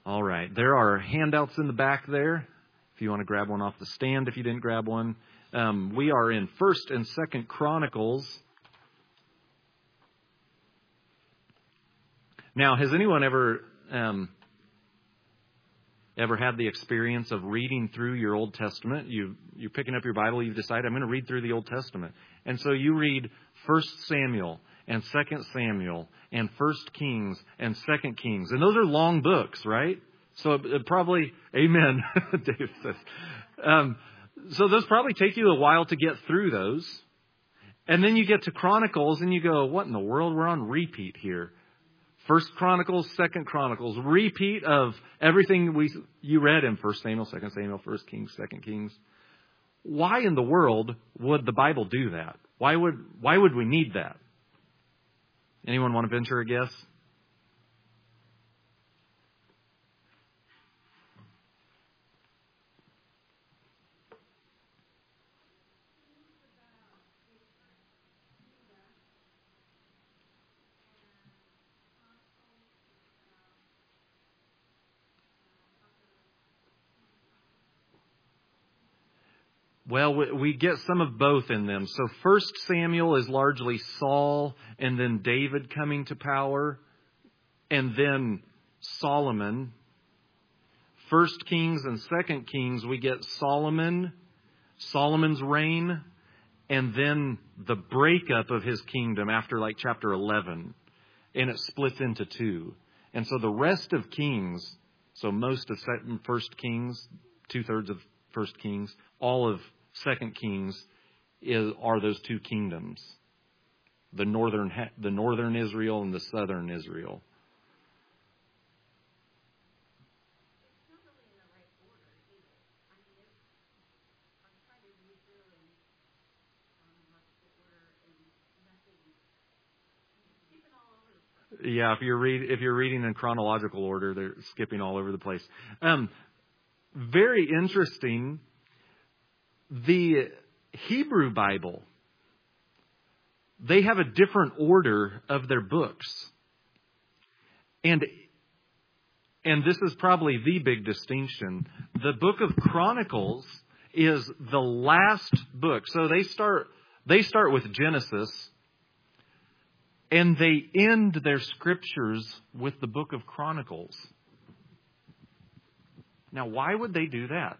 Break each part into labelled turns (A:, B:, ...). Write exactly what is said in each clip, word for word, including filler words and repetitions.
A: All right. There are handouts in the back there. If you want to grab one off the stand, if you didn't grab one. Um, we are in First and Second Chronicles. Now, has anyone ever um, ever had the experience of reading through your Old Testament? You, you're picking up your Bible, you've decided, I'm going to read through the Old Testament. And so you read First Samuel and Second Samuel and First Kings and Second Kings. And those are long books, right? So it, it probably, amen, Dave says. Um, so those probably take you a while to get through those. And then you get to Chronicles and you go, what in the world? We're on repeat here. First Chronicles, Second Chronicles, repeat of everything we you read in First Samuel, Second Samuel, First Kings, Second Kings. Why in the world would the Bible do that? Why would why would we need that? Anyone want to venture a guess? Well, we get some of both in them. So First Samuel is largely Saul and then David coming to power and then Solomon. First Kings and Second Kings, we get Solomon, Solomon's reign, and then the breakup of his kingdom after like chapter eleven. And it splits into two. And so the rest of Kings, so most of First Kings, two-thirds of First Kings, all of Second Kings is, are those two kingdoms, the northern the northern Israel and the southern Israel.
B: It's not really in the right order either. I mean, it's, I'm trying to read through and chronological order and nothing. It's skipping all over the place.
A: Yeah, if you're read if you're reading in chronological order, they're skipping all over the place. Um, very interesting. The Hebrew Bible, they have a different order of their books. And, and this is probably the big distinction. The book of Chronicles is the last book. So they start, they start with Genesis and they end their scriptures with the book of Chronicles. Now, why would they do that?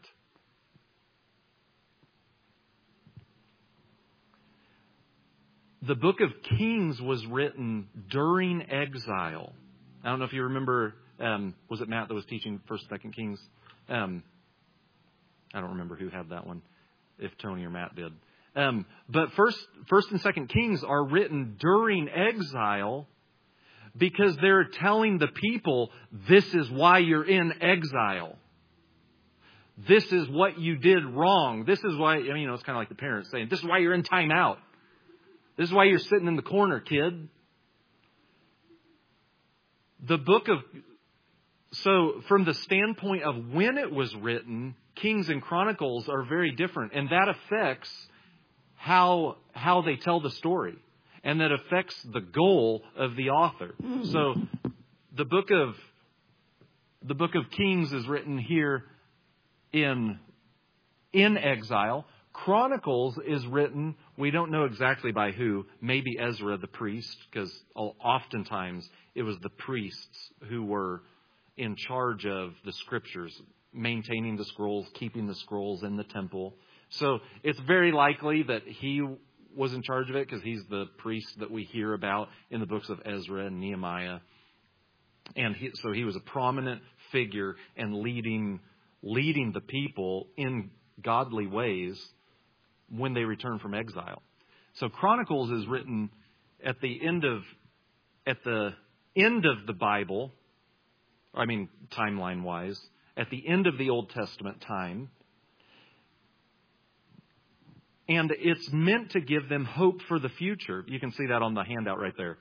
A: The book of Kings was written during exile. I don't know if you remember, um, was it Matt that was teaching First, Second Kings? Um, I don't remember who had that one, if Tony or Matt did. Um, but First, First and Second Kings are written during exile because they're telling the people, this is why you're in exile. This is what you did wrong. This is why, I mean, you know, it's kind of like the parents saying, this is why you're in timeout. This is why you're sitting in the corner, kid. The book of... So from the standpoint of when it was written, Kings and Chronicles are very different. And that affects how, how they tell the story. And that affects the goal of the author. So the book of, the book of Kings is written here in, in exile. Chronicles is written, we don't know exactly by who, maybe Ezra the priest, because oftentimes it was the priests who were in charge of the scriptures, maintaining the scrolls, keeping the scrolls in the temple. So it's very likely that he was in charge of it because he's the priest that we hear about in the books of Ezra and Nehemiah. And he, so he was a prominent figure and leading, leading the people in godly ways when they return from exile. So Chronicles is written at the end of at the end of the Bible, I mean timeline wise, at the end of the Old Testament time. And it's meant to give them hope for the future. You can see that on the handout right there.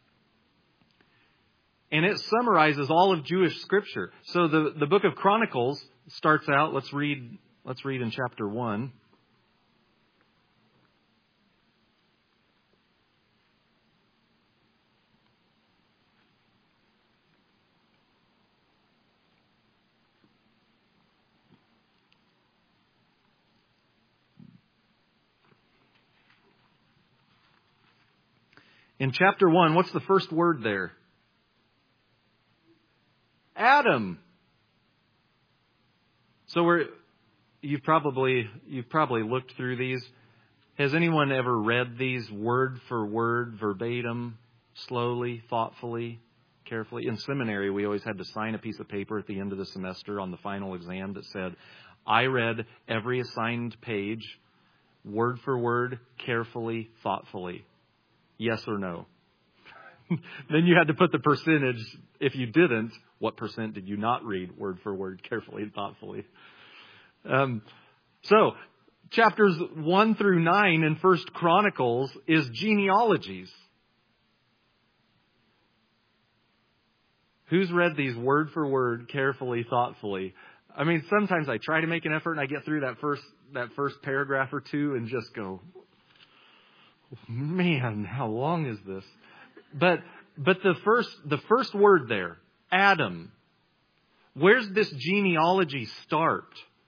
A: And it summarizes all of Jewish scripture. So the, the book of Chronicles starts out, let's read let's read in chapter one. In chapter one, what's the first word there? Adam. So we're you've probably you've probably looked through these. Has anyone ever read these word for word, verbatim, slowly, thoughtfully, carefully? In seminary, we always had to sign a piece of paper at the end of the semester on the final exam that said, I read every assigned page, word for word, carefully, thoughtfully. Yes or no? Then you had to put the percentage. If you didn't, what percent did you not read word for word, carefully and thoughtfully? Um, so, chapters one through nine in First Chronicles is genealogies. Who's read these word for word, carefully, thoughtfully? I mean, sometimes I try to make an effort and I get through that first that first paragraph or two and just go, man, how long is this? But but the first the first word there, Adam. Where's this genealogy start?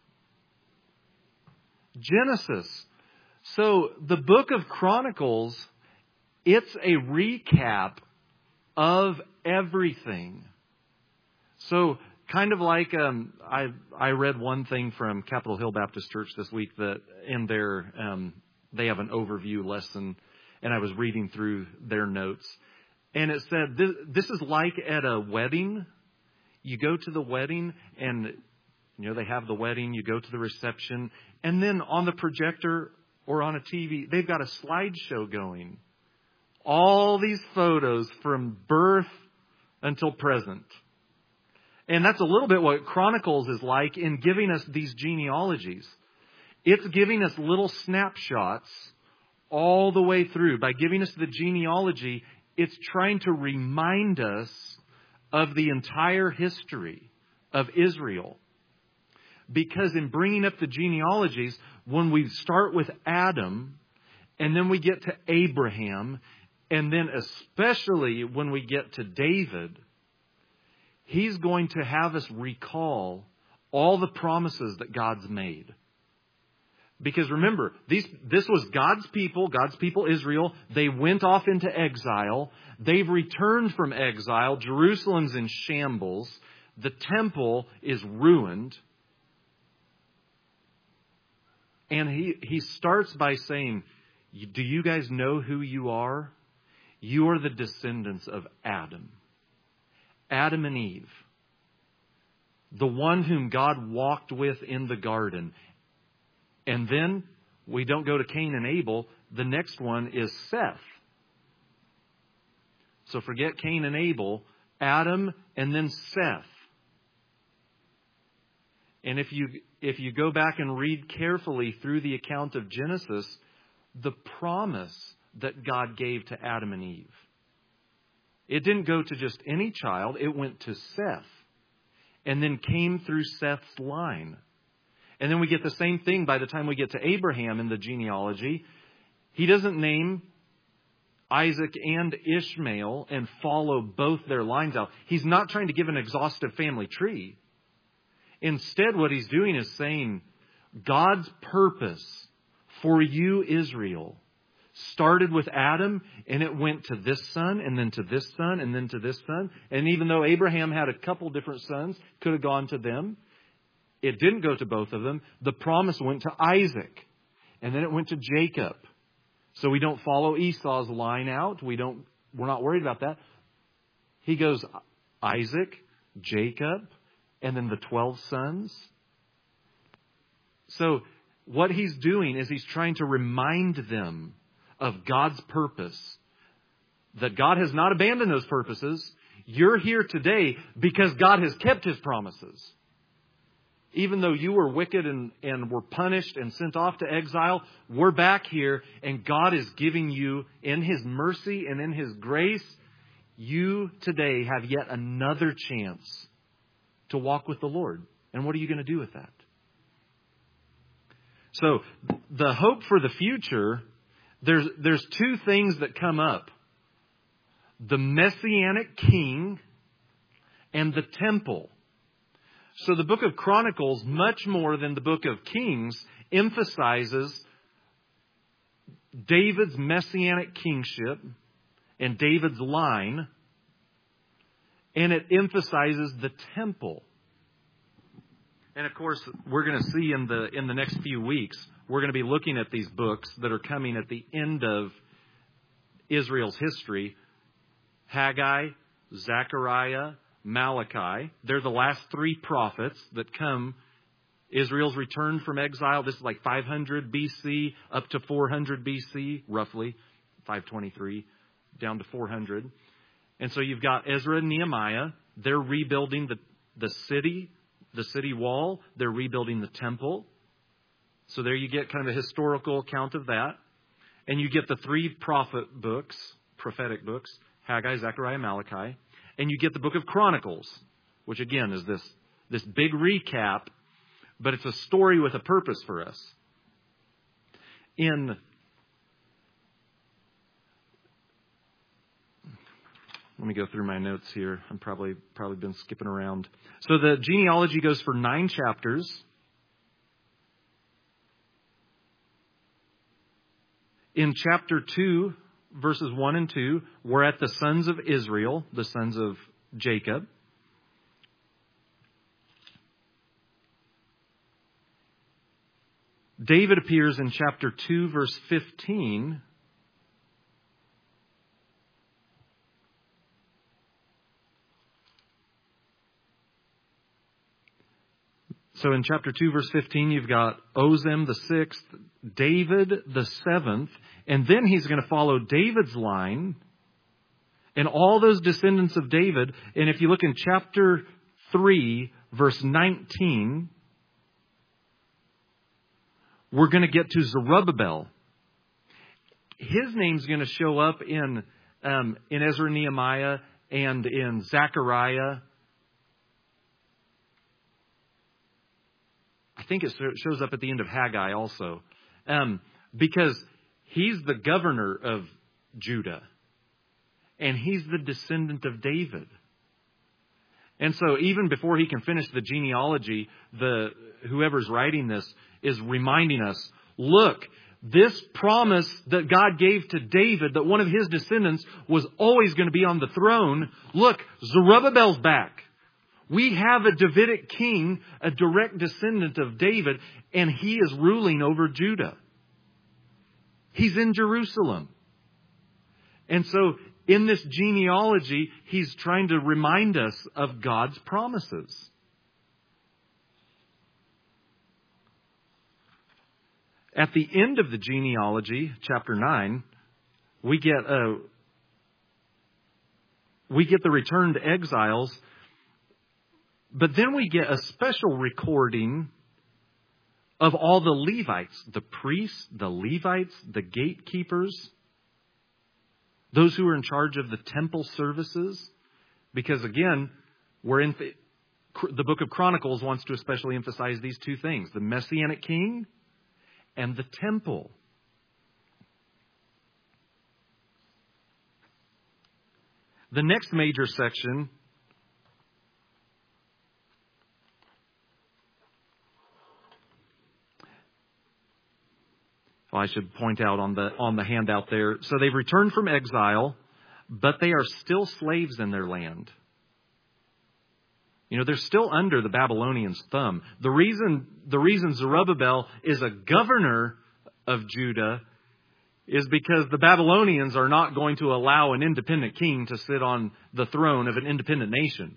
A: Genesis. So the book of Chronicles, it's a recap of everything. So kind of like um, I I read one thing from Capitol Hill Baptist Church this week that in their um, they have an overview lesson, and I was reading through their notes, and it said this, this is like at a wedding. You go to the wedding, and you know they have the wedding. You go to the reception, and then on the projector or on a T V, they've got a slideshow going. All these photos from birth until present. And that's a little bit what Chronicles is like in giving us these genealogies. It's giving us little snapshots all the way through. By giving us the genealogy, it's trying to remind us of the entire history of Israel. Because in bringing up the genealogies, when we start with Adam, and then we get to Abraham, and then especially when we get to David, He's going to have us recall all the promises that God's made. Because remember, these, this was God's people, God's people Israel. They went off into exile. They've returned from exile. Jerusalem's in shambles. The temple is ruined. And he, he starts by saying, do you guys know who you are? You are the descendants of Adam. Adam and Eve. The one whom God walked with in the garden. And then we don't go to Cain and Abel. The next one is Seth. So forget Cain and Abel. Adam and then Seth. And if you if you go back and read carefully through the account of Genesis, the promise that God gave to Adam and Eve. It didn't go to just any child. It went to Seth. And then came through Seth's line. And then we get the same thing by the time we get to Abraham in the genealogy. He doesn't name Isaac and Ishmael and follow both their lines out. He's not trying to give an exhaustive family tree. Instead, what he's doing is saying, God's purpose for you, Israel, started with Adam, and it went to this son, and then to this son, and then to this son. And even though Abraham had a couple different sons, could have gone to them, it didn't go to both of them. The promise went to Isaac, and then it went to Jacob. So we don't follow Esau's line out. We don't. We're not worried about that. He goes Isaac, Jacob, and then the twelve sons. So what he's doing is he's trying to remind them of God's purpose. That God has not abandoned those purposes. You're here today because God has kept His promises. Even though you were wicked and, and were punished and sent off to exile, we're back here and God is giving you in His mercy and in His grace, you today have yet another chance to walk with the Lord. And what are you going to do with that? So the hope for the future, there's there's two things that come up. The Messianic King and the temple. So the book of Chronicles, much more than the book of Kings, emphasizes David's Messianic kingship and David's line. And it emphasizes the temple. And of course, we're going to see in the in the next few weeks, we're going to be looking at these books that are coming at the end of Israel's history. Haggai, Zechariah, Malachi. They're the last three prophets that come. Israel's returned from exile. This is like five hundred B C up to four hundred B C, roughly. five twenty-three down to four hundred. And so you've got Ezra and Nehemiah. They're rebuilding the, the city, the city wall. They're rebuilding the temple. So there you get kind of a historical account of that. And you get the three prophet books, prophetic books, Haggai, Zechariah, Malachi. And you get the book of Chronicles, which again is this, this big recap, but it's a story with a purpose for us. In Let me go through my notes here. I'm probably probably been skipping around. So the genealogy goes for nine chapters. In chapter two, verses one and two, we're at the sons of Israel, the sons of Jacob. David appears in chapter two, verse fifteen. So in chapter two, verse fifteen, you've got Ozem the sixth, David the seventh, and then he's going to follow David's line and all those descendants of David. And if you look in chapter three, verse nineteen, we're going to get to Zerubbabel. His name's going to show up in um, in Ezra and Nehemiah and in Zechariah. I think it shows up at the end of Haggai also. Um, because he's the governor of Judah. And he's the descendant of David. And so even before he can finish the genealogy, the whoever's writing this is reminding us, look, this promise that God gave to David, that one of his descendants was always going to be on the throne. Look, Zerubbabel's back. We have a Davidic king, a direct descendant of David, and he is ruling over Judah. He's in Jerusalem. And so in this genealogy, he's trying to remind us of God's promises. At the end of the genealogy, chapter nine, we get a we get the returned exiles. But then we get a special recording of all the Levites, the priests, the Levites, the gatekeepers, those who are in charge of the temple services. Because again, we're in the book of Chronicles wants to especially emphasize these two things, the Messianic king and the temple. The next major section Well, I should point out on the on the handout there. So they've returned from exile, but they are still slaves in their land. You know, they're still under the Babylonians' thumb. The reason the reason Zerubbabel is a governor of Judah is because the Babylonians are not going to allow an independent king to sit on the throne of an independent nation.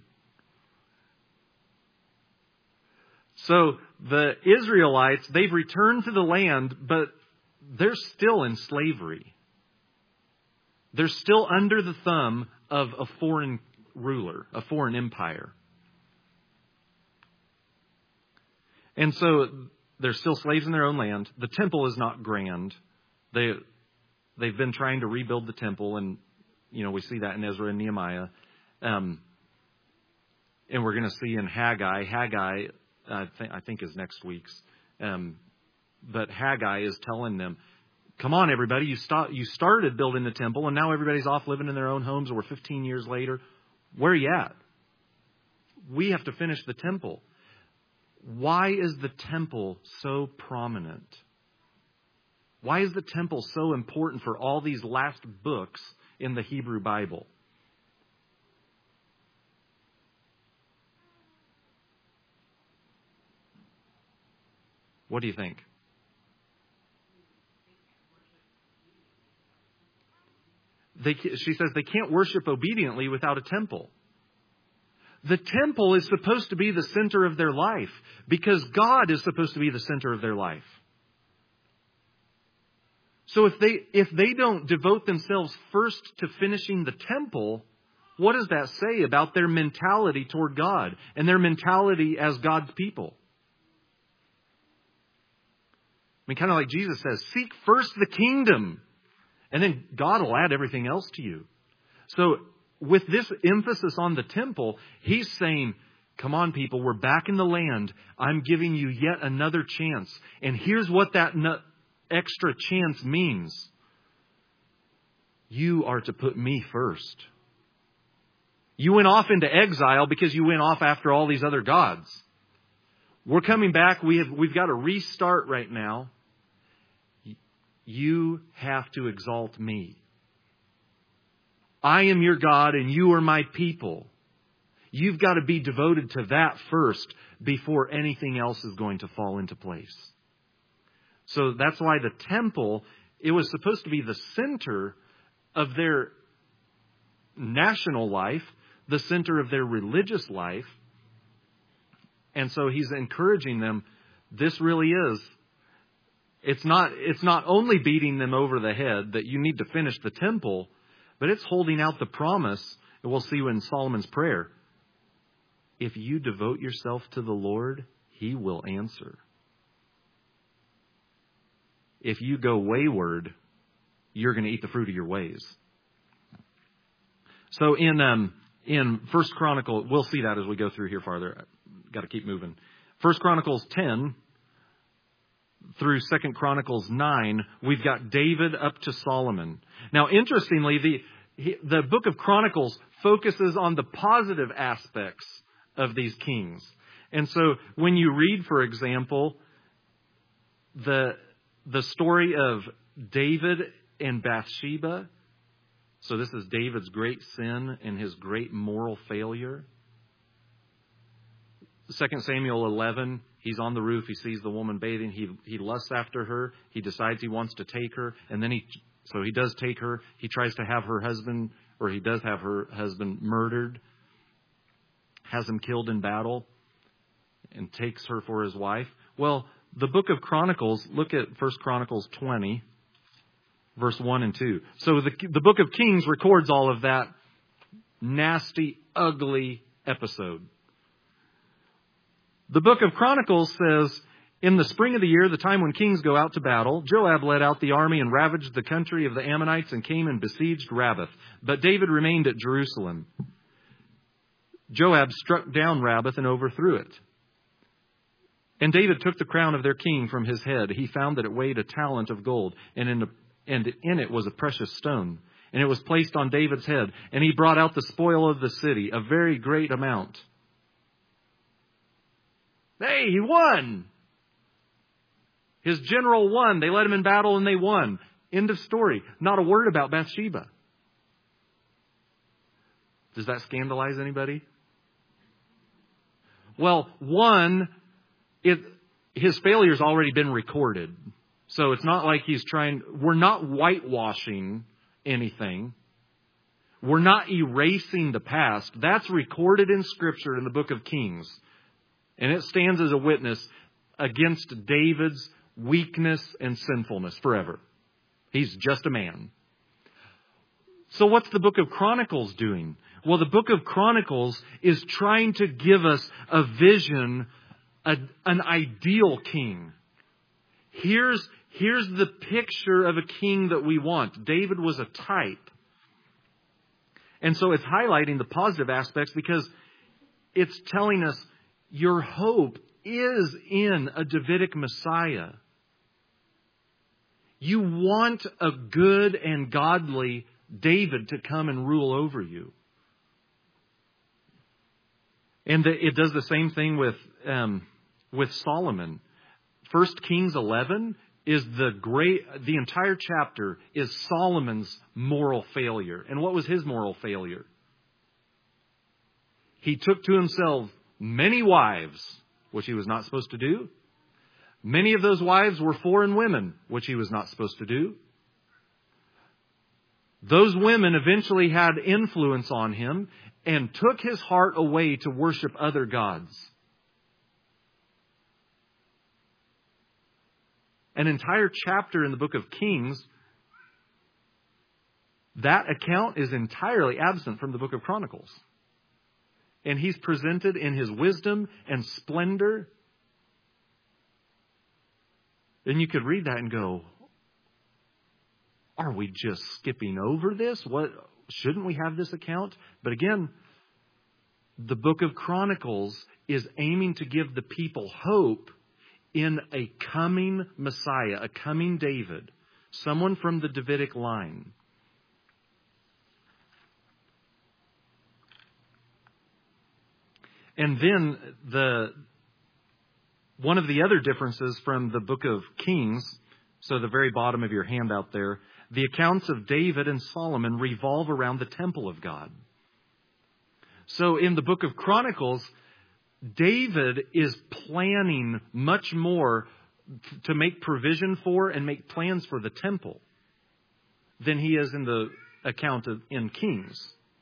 A: So the Israelites, they've returned to the land, but they're still in slavery. They're still under the thumb of a foreign ruler, a foreign empire. And so they're still slaves in their own land. The temple is not grand. They, they've been trying to rebuild the temple, and you know we see that in Ezra and Nehemiah. Um, and we're going to see in Haggai. Haggai, uh, th- I think, is next week's. Um, But Haggai is telling them, come on, everybody, you start, you started building the temple, and now everybody's off living in their own homes, and we're fifteen years later. Where are you at? We have to finish the temple. Why is the temple so prominent? Why is the temple so important for all these last books in the Hebrew Bible. What do you think? They, she says they can't worship obediently without a temple. The temple is supposed to be the center of their life because God is supposed to be the center of their life. So if they if they don't devote themselves first to finishing the temple, what does that say about their mentality toward God and their mentality as God's people? I mean, kind of like Jesus says, seek first the kingdom, and then God will add everything else to you. So with this emphasis on the temple, he's saying, come on, people, we're back in the land. I'm giving you yet another chance. And here's what that no- extra chance means. You are to put me first. You went off into exile because you went off after all these other gods. We're coming back. We have, we've got to restart right now. You have to exalt me. I am your God and you are my people. You've got to be devoted to that first before anything else is going to fall into place. So that's why the temple, it was supposed to be the center of their national life, the center of their religious life. And so he's encouraging them, this really is, it's not, it's not only beating them over the head that you need to finish the temple, but it's holding out the promise, and we'll see in Solomon's prayer, if you devote yourself to the Lord, He will answer. If you go wayward, you're going to eat the fruit of your ways. So in um, in First Chronicle, we'll see that as we go through here farther. Got to keep moving. First Chronicles ten through Second Chronicles nine, we've got David up to Solomon. Now, interestingly, the the book of Chronicles focuses on the positive aspects of these kings. And so when you read, for example, the the story of David and Bathsheba, so this is David's great sin and his great moral failure. Second Samuel eleven, he's on the roof. He sees the woman bathing. He he lusts after her. He decides he wants to take her. And then he, so he does take her. He tries to have her husband, or he does have her husband murdered, has him killed in battle, and takes her for his wife. Well, the book of Chronicles, look at First Chronicles twenty, verse one and two. So the, the book of Kings records all of that nasty, ugly episode. The book of Chronicles says, in the spring of the year, the time when kings go out to battle, Joab led out the army and ravaged the country of the Ammonites and came and besieged Rabbath. But David remained at Jerusalem. Joab struck down Rabbath and overthrew it. And David took the crown of their king from his head. He found that it weighed a talent of gold, and in, the, and in it was a precious stone. And it was placed on David's head. And he brought out the spoil of the city, a very great amount. Hey, he won. His general won. They led him in battle and they won. End of story. Not a word about Bathsheba. Does that scandalize anybody? Well, one, it, his failure's already been recorded. So it's not like he's trying, we're not whitewashing anything. We're not erasing the past. That's recorded in Scripture in the book of Kings. And it stands as a witness against David's weakness and sinfulness forever. He's just a man. So what's the book of Chronicles doing? Well, the book of Chronicles is trying to give us a vision, a, an ideal king. Here's, here's the picture of a king that we want. David was a type. And so it's highlighting the positive aspects because it's telling us your hope is in a Davidic Messiah. You want a good and godly David to come and rule over you. And the, it does the same thing with um, with Solomon. First Kings eleven is the great, the entire chapter is Solomon's moral failure. And what was his moral failure? He took to himself many wives, which he was not supposed to do. Many of those wives were foreign women, which he was not supposed to do. Those women eventually had influence on him and took his heart away to worship other gods. An entire chapter in the book of Kings, that account is entirely absent from the book of Chronicles. And he's presented in his wisdom and splendor. And you could read that and go, are we just skipping over this? What, shouldn't we have this account? But again, the book of Chronicles is aiming to give the people hope in a coming Messiah, a coming David, someone from the Davidic line. And then the one of the other differences from the book of Kings, so the very bottom of your handout there, the accounts of David and Solomon revolve around the temple of God. So in the book of Chronicles, David is planning much more to make provision for and make plans for the temple than he is in the account of in Kings.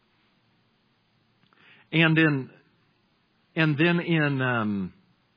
A: And in and then in um,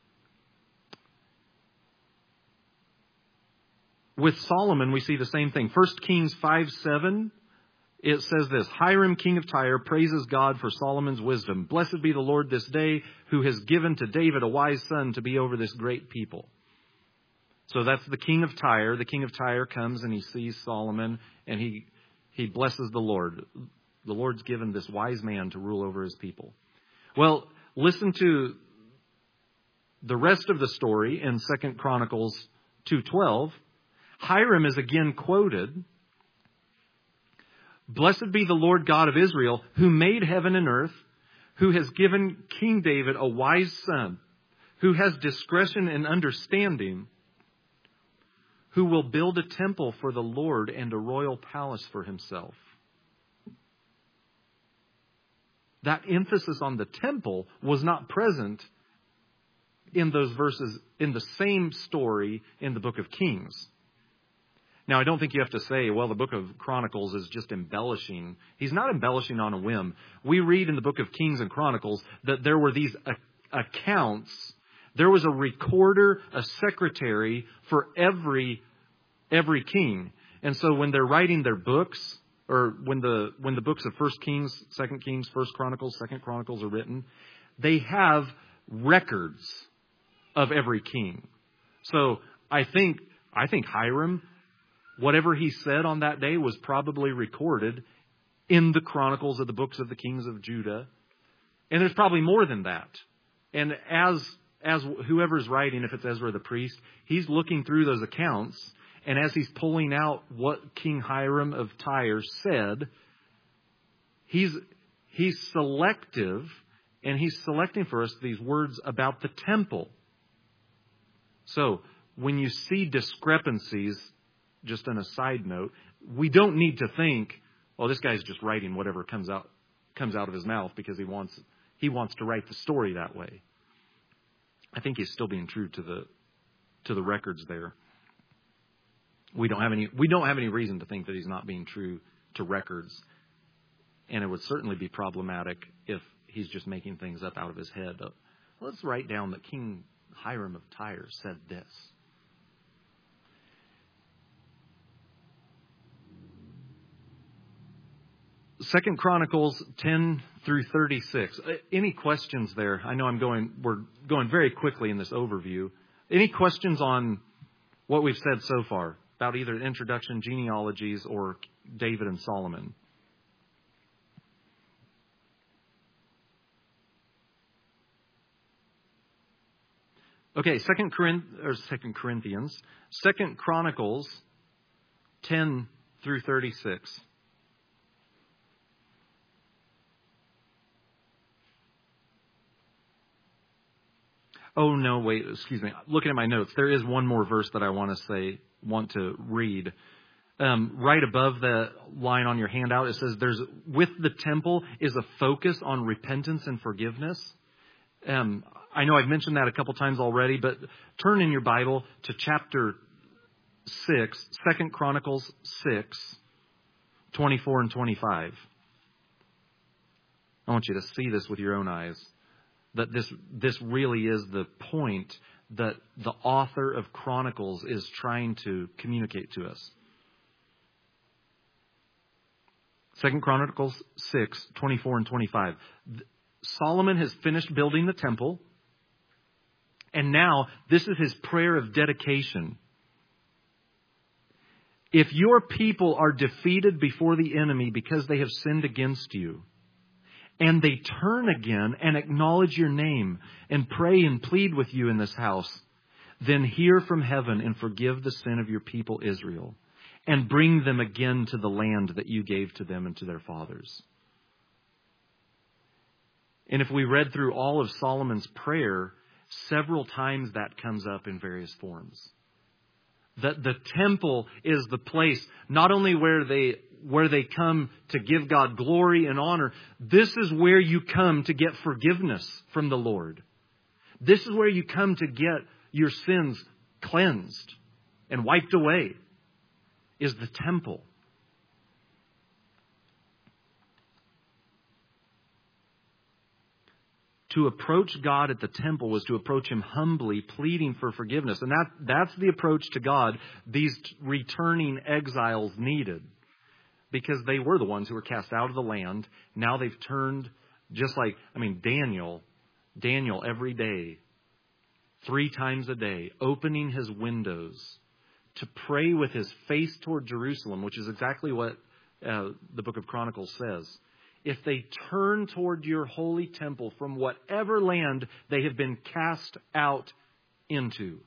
A: with Solomon, we see the same thing. First Kings five seven. It says this, Hiram, king of Tyre, praises God for Solomon's wisdom. Blessed be the Lord this day, who has given to David a wise son to be over this great people. So that's the king of Tyre. The king of Tyre comes and he sees Solomon and he he blesses the Lord. The Lord's given this wise man to rule over his people. Well, listen to the rest of the story in Second Chronicles two twelve. Hiram is again quoted. Blessed be the Lord God of Israel, who made heaven and earth, who has given King David a wise son, who has discretion and understanding, who will build a temple for the Lord and a royal palace for himself. That emphasis on the temple was not present in those verses in the same story in the book of Kings. Now, I don't think you have to say, well, the book of Chronicles is just embellishing. He's not embellishing on a whim. We read in the book of Kings and Chronicles that there were these accounts. There was a recorder, a secretary for every every king. And so when they're writing their books, or when the when the books of First Kings, Second Kings, First Chronicles, Second Chronicles are written, they have records of every king. So I think I think Hiram, whatever he said on that day was probably recorded in the chronicles of the books of the kings of Judah. And there's probably more than that. And as as whoever's writing, if it's Ezra the priest, he's looking through those accounts. And as he's pulling out what King Hiram of Tyre said, he's he's selective, and he's selecting for us these words about the temple. So when you see discrepancies, just on a side note, we don't need to think, oh, this guy's just writing whatever comes out comes out of his mouth because he wants he wants to write the story that way. I think he's still being true to the to the records there. We don't have any we don't have any reason to think that he's not being true to records. And it would certainly be problematic if he's just making things up out of his head. Let's write down that King Hiram of Tyre said this. Second Chronicles ten through thirty-six. Any questions there? I know I'm going. We're going very quickly in this overview. Any questions on what we've said so far about either introduction, genealogies, or David and Solomon? Okay, Second Corinthians, or Second Corinthians, Second Chronicles ten through thirty-six. Oh, no, wait, excuse me. Looking at my notes, there is one more verse that I want to say, want to read. Um, right above the line on your handout, it says there's, with the temple is a focus on repentance and forgiveness. Um, I know I've mentioned that a couple times already, but turn in your Bible to chapter six, Second Chronicles six, twenty-four and twenty-five. I want you to see this with your own eyes. That this this really is the point that the author of Chronicles is trying to communicate to us. Second Chronicles six, twenty-four and twenty-five. Solomon has finished building the temple, and now this is his prayer of dedication. If your people are defeated before the enemy because they have sinned against you, and they turn again and acknowledge your name and pray and plead with you in this house, then hear from heaven and forgive the sin of your people Israel, and bring them again to the land that you gave to them and to their fathers. And if we read through all of Solomon's prayer, several times that comes up in various forms. That the temple is the place not only where they where they come to give God glory and honor. This is where you come to get forgiveness from the Lord. This is where you come to get your sins cleansed and wiped away, is the temple. To approach God at the temple was to approach Him humbly, pleading for forgiveness. And that that's the approach to God these returning exiles needed. Because they were the ones who were cast out of the land. Now they've turned, just like, I mean, Daniel, Daniel every day, three times a day, opening his windows to pray with his face toward Jerusalem, which is exactly what uh, the book of Chronicles says. If they turn toward your holy temple from whatever land they have been cast out into,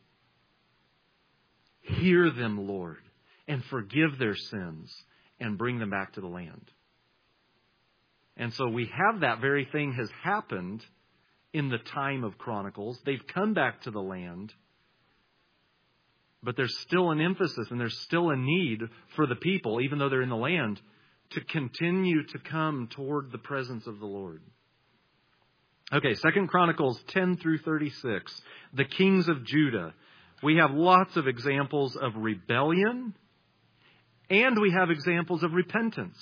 A: hear them, Lord, and forgive their sins, and bring them back to the land. And so we have that very thing has happened in the time of Chronicles. They've come back to the land. But there's still an emphasis and there's still a need for the people, even though they're in the land, to continue to come toward the presence of the Lord. Okay, Second Chronicles ten through thirty-six. The kings of Judah. We have lots of examples of rebellion. And we have examples of repentance.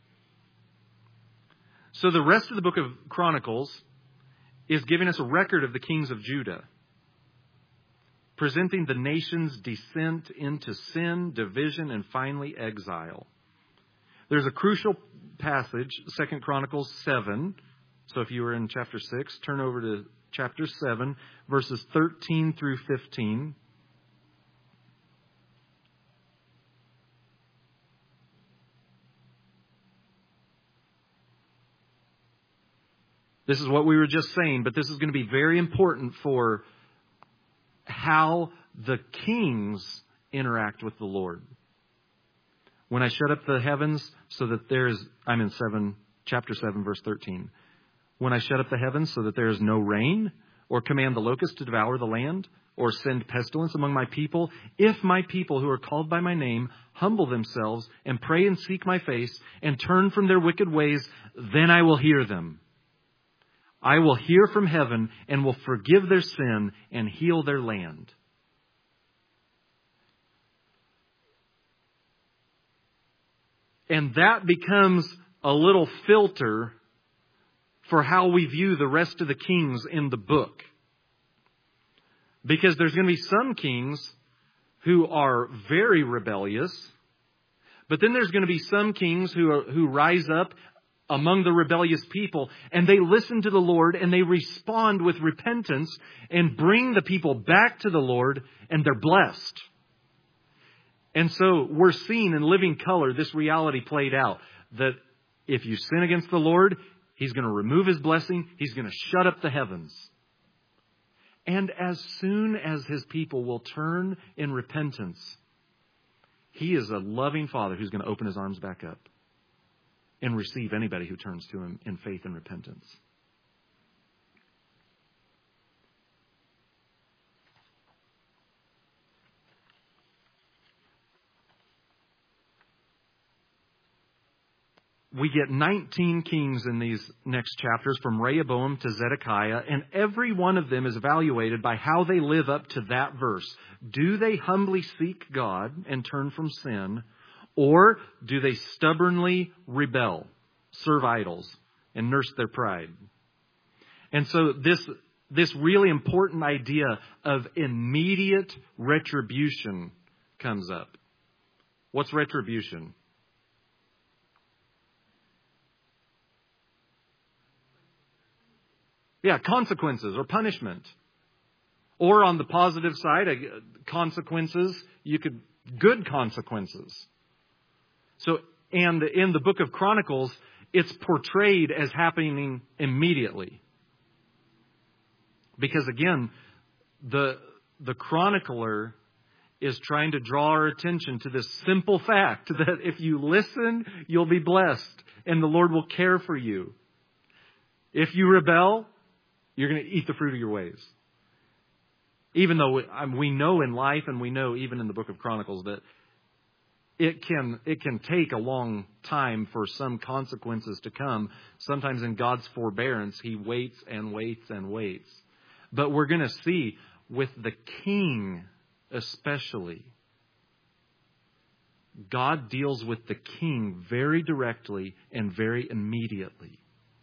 A: So the rest of the book of Chronicles is giving us a record of the kings of Judah, presenting the nation's descent into sin, division, and finally exile. There's a crucial passage, Second Chronicles seven. So if you were in chapter six, turn over to chapter seven, verses thirteen through fifteen. This is what we were just saying, but this is going to be very important for how the kings interact with the Lord. When I shut up the heavens so that there is, I'm in seven, chapter seven, verse thirteen. When I shut up the heavens so that there is no rain, or command the locust to devour the land, or send pestilence among my people, if my people who are called by my name humble themselves and pray and seek my face and turn from their wicked ways, then I will hear them. I will hear from heaven and will forgive their sin and heal their land. And that becomes a little filter for how we view the rest of the kings in the book. Because there's going to be some kings who are very rebellious, but then there's going to be some kings who are, who rise up among the rebellious people, and they listen to the Lord and they respond with repentance and bring the people back to the Lord, and they're blessed. And so we're seeing in living color this reality played out, that if you sin against the Lord, He's going to remove His blessing. He's going to shut up the heavens. And as soon as His people will turn in repentance, He is a loving Father who's going to open His arms back up and receive anybody who turns to Him in faith and repentance. we get nineteen kings in these next chapters, from Rehoboam to Zedekiah, and every one of them is evaluated by how they live up to that verse. Do they humbly seek God and turn from sin, or do they stubbornly rebel, serve idols, and nurse their pride? And so this, this really important idea of immediate retribution comes up. What's retribution? Yeah, consequences or punishment. Or on the positive side, consequences, you could, good consequences. So, and in the book of Chronicles, it's portrayed as happening immediately. Because again, the, the chronicler is trying to draw our attention to this simple fact that if you listen, you'll be blessed and the Lord will care for you. If you rebel, you're going to eat the fruit of your ways. Even though we know in life, and we know even in the book of Chronicles, that it can it can take a long time for some consequences to come. Sometimes in God's forbearance, He waits and waits and waits. But we're going to see with the king especially, God deals with the king very directly and very immediately.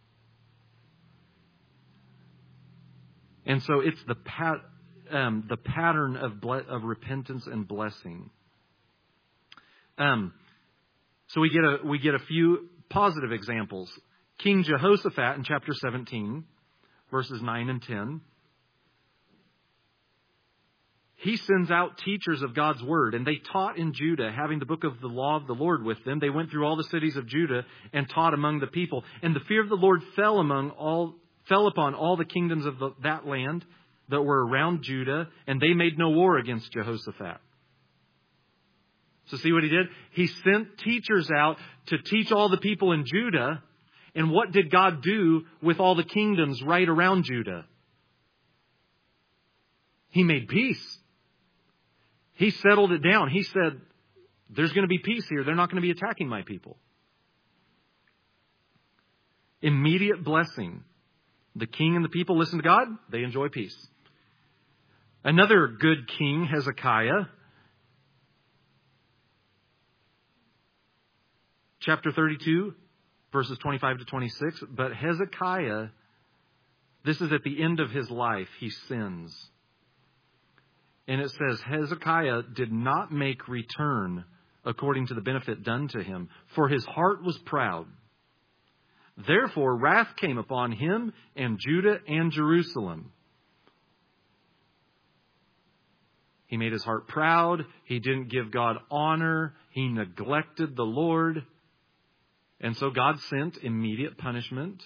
A: And so it's the pat, um, the pattern of ble- of repentance and blessing. Um, so we get a we get a few positive examples. King Jehoshaphat in chapter seventeen, verses nine and ten. He sends out teachers of God's word, and they taught in Judah, having the book of the law of the Lord with them. They went through all the cities of Judah and taught among the people. And the fear of the Lord fell among all. fell upon all the kingdoms of the, that land that were around Judah, and they made no war against Jehoshaphat. So see what he did? He sent teachers out to teach all the people in Judah. And what did God do with all the kingdoms right around Judah? He made peace. He settled it down. He said, there's going to be peace here. They're not going to be attacking my people. Immediate blessing. The king and the people listen to God. They enjoy peace. Another good king, Hezekiah. Chapter thirty-two, verses twenty-five to twenty-six. But Hezekiah, this is at the end of his life, he sins. And it says, Hezekiah did not make return according to the benefit done to him, for his heart was proud. Therefore, wrath came upon him and Judah and Jerusalem. He made his heart proud. He didn't give God honor. He neglected the Lord. And so God sent immediate punishment.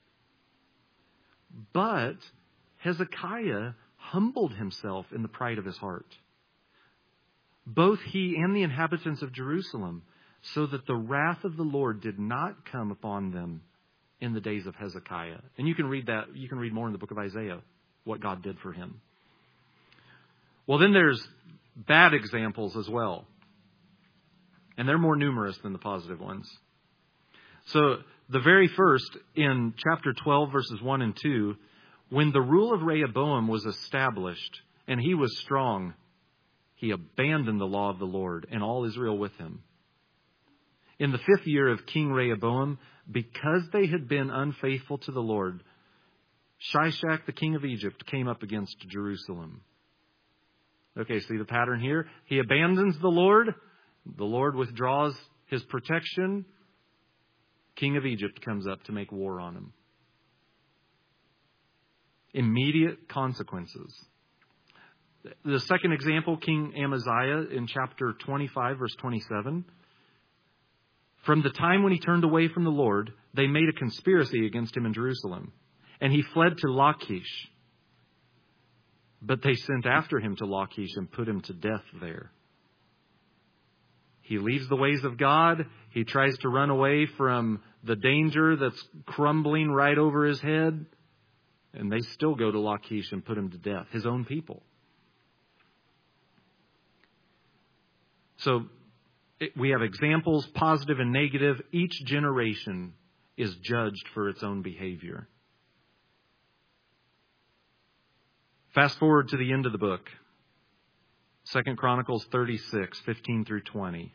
A: But Hezekiah humbled himself in the pride of his heart, both he and the inhabitants of Jerusalem, so that the wrath of the Lord did not come upon them in the days of Hezekiah. And you can read that, you can read more in the book of Isaiah, what God did for him. Well, then there's bad examples as well. And they're more numerous than the positive ones. So the very first, in chapter twelve, verses one and two, when the rule of Rehoboam was established and he was strong, he abandoned the law of the Lord and all Israel with him. In the fifth year of King Rehoboam, because they had been unfaithful to the Lord, Shishak, the king of Egypt, came up against Jerusalem. Okay, see the pattern here? He abandons the Lord. The Lord withdraws his protection. King of Egypt comes up to make war on him. Immediate consequences. The second example, King Amaziah in chapter twenty-five, verse twenty-seven. From the time when he turned away from the Lord, they made a conspiracy against him in Jerusalem. And he fled to Lachish. But they sent after him to Lachish and put him to death there. He leaves the ways of God. He tries to run away from the danger that's crumbling right over his head. And they still go to Lachish and put him to death, his own people. So it, we have examples, positive and negative. Each generation is judged for its own behavior. Fast forward to the end of the book. Second Chronicles thirty-six, fifteen through twenty.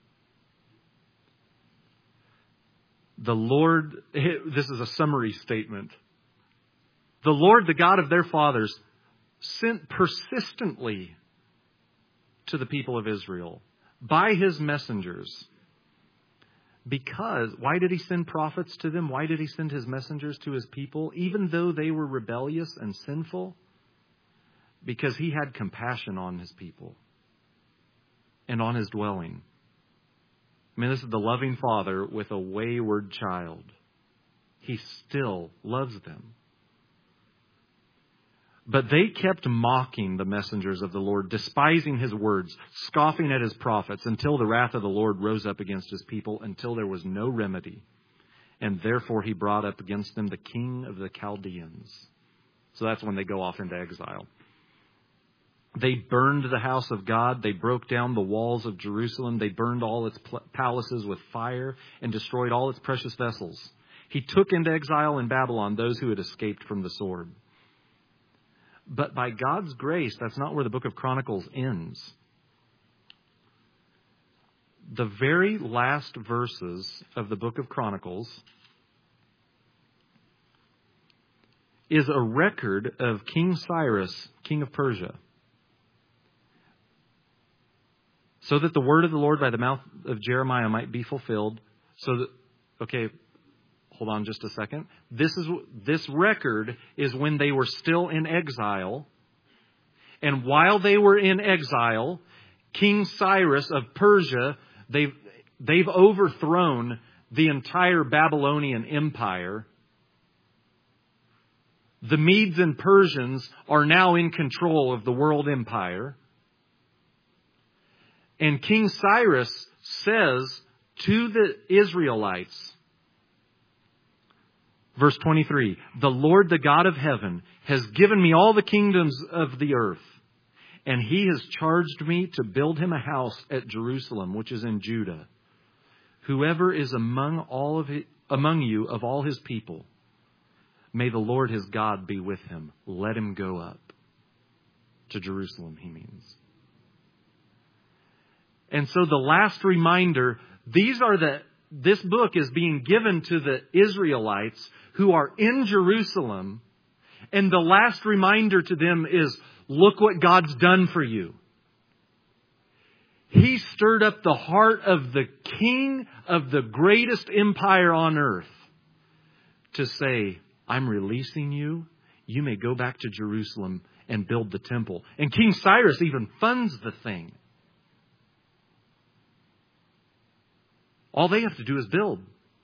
A: The Lord, this is a summary statement. The Lord, the God of their fathers, sent persistently to the people of Israel by his messengers. Because, why did he send prophets to them? Why did he send his messengers to his people, even though they were rebellious and sinful? Because he had compassion on his people and on his dwelling. I mean, this is the loving father with a wayward child. He still loves them. But they kept mocking the messengers of the Lord, despising his words, scoffing at his prophets, until the wrath of the Lord rose up against his people, until there was no remedy. And therefore he brought up against them the king of the Chaldeans. So that's when they go off into exile. They burned the house of God. They broke down the walls of Jerusalem. They burned all its palaces with fire and destroyed all its precious vessels. He took into exile in Babylon those who had escaped from the sword. But by God's grace, that's not where the book of Chronicles ends. The very last verses of the book of Chronicles is a record of King Cyrus, king of Persia. So that the word of the Lord by the mouth of Jeremiah might be fulfilled. So that, okay, hold on just a second. This is this record is when they were still in exile. And while they were in exile, King Cyrus of Persia, they've, they've overthrown the entire Babylonian Empire. The Medes and Persians are now in control of the world empire. And King Cyrus says to the Israelites, verse twenty-three, the Lord, the God of heaven, has given me all the kingdoms of the earth, and he has charged me to build him a house at Jerusalem, which is in Judah. Whoever is among all of his, among you of all his people, may the Lord his God be with him. Let him go up to Jerusalem, he means. And so the last reminder, these are the, this book is being given to the Israelites who are in Jerusalem. And the last reminder to them is, look what God's done for you. He stirred up the heart of the king of the greatest empire on earth to say, I'm releasing you. You may go back to Jerusalem and build the temple. And King Cyrus even funds the thing. All they have to do is build.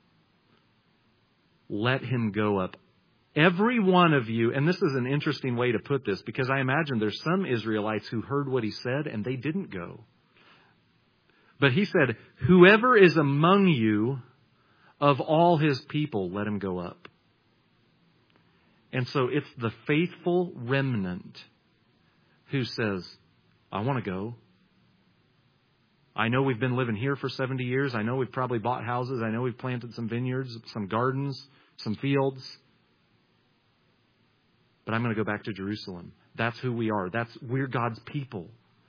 A: Let him go up. Every one of you, and this is an interesting way to put this, because I imagine there's some Israelites who heard what he said and they didn't go. But he said, whoever is among you of all his people, let him go up. And so it's the faithful remnant who says, I want to go. I know we've been living here for seventy years. I know we've probably bought houses. I know we've planted some vineyards, some gardens, some fields. But I'm going to go back to Jerusalem. That's who we are. That's we're God's people.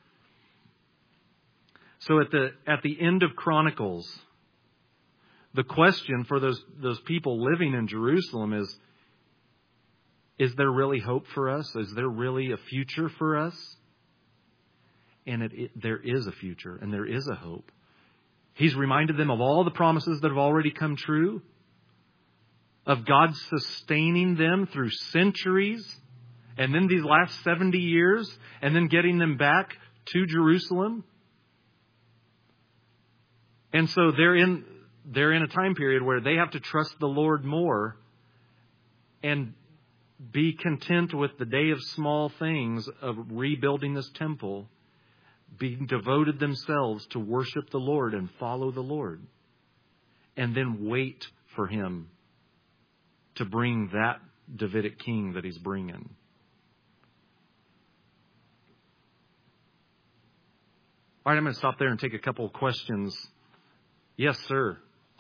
A: So at the at the end of Chronicles, the question for those those people living in Jerusalem is, is there really hope for us? Is there really a future for us? And it, it, there is a future and there is a hope. He's reminded them of all the promises that have already come true, of God sustaining them through centuries, and then these last seventy years, and then getting them back to Jerusalem. And so they're in they're in a time period where they have to trust the Lord more and be content with the day of small things of rebuilding this temple, being devoted themselves to worship the Lord and follow the Lord, and then wait for him to bring that Davidic king that he's bringing. All right, I'm going to stop there and take a couple of questions. Yes, sir.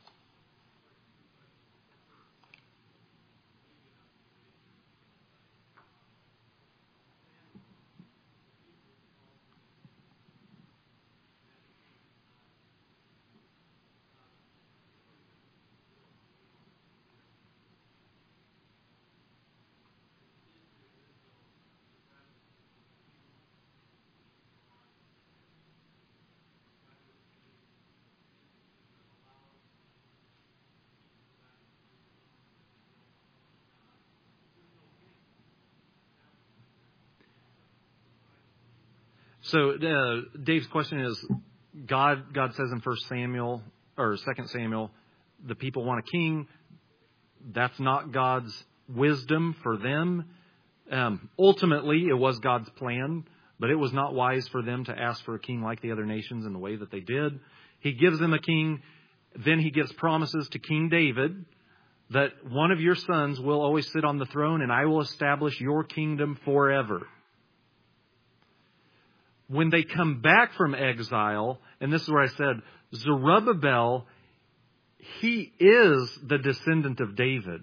A: So uh, Dave's question is, God God says in First Samuel or Second Samuel, the people want a king. That's not God's wisdom for them. Um, ultimately, it was God's plan, but it was not wise for them to ask for a king like the other nations in the way that they did. He gives them a king. Then he gives promises to King David that one of your sons will always sit on the throne and I will establish your kingdom forever. When they come back from exile, and this is where I said, Zerubbabel, he is the descendant of David.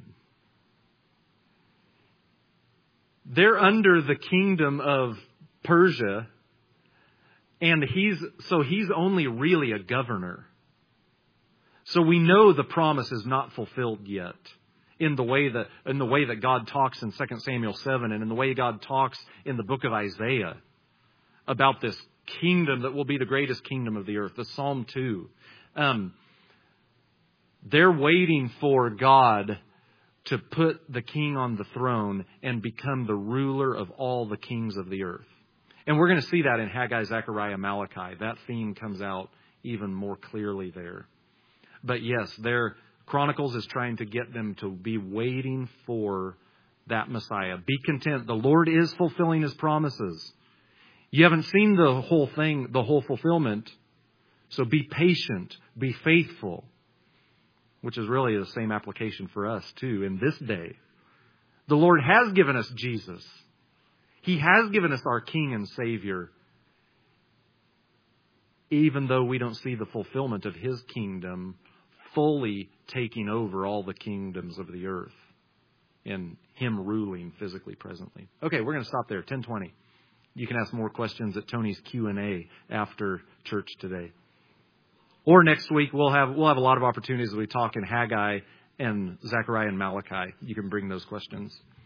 A: They're under the kingdom of Persia, and he's so he's only really a governor. So we know the promise is not fulfilled yet in the way that in the way that God talks in Second Samuel seven, and in the way God talks in the book of Isaiah about this kingdom that will be the greatest kingdom of the earth, the Psalm two. Um, they're waiting for God to put the king on the throne and become the ruler of all the kings of the earth. And we're going to see that in Haggai, Zechariah, Malachi. That theme comes out even more clearly there. But yes, their Chronicles is trying to get them to be waiting for that Messiah. Be content. The Lord is fulfilling His promises. You haven't seen the whole thing, the whole fulfillment. So be patient, be faithful, which is really the same application for us too in this day. The Lord has given us Jesus. He has given us our King and Savior, even though we don't see the fulfillment of His kingdom fully taking over all the kingdoms of the earth and Him ruling physically presently. Okay, we're going to stop there, ten twenty. You can ask more questions at Tony's Q and A after church today. Or next week, we'll have we'll have a lot of opportunities as we talk in Haggai and Zechariah and Malachi. You can bring those questions.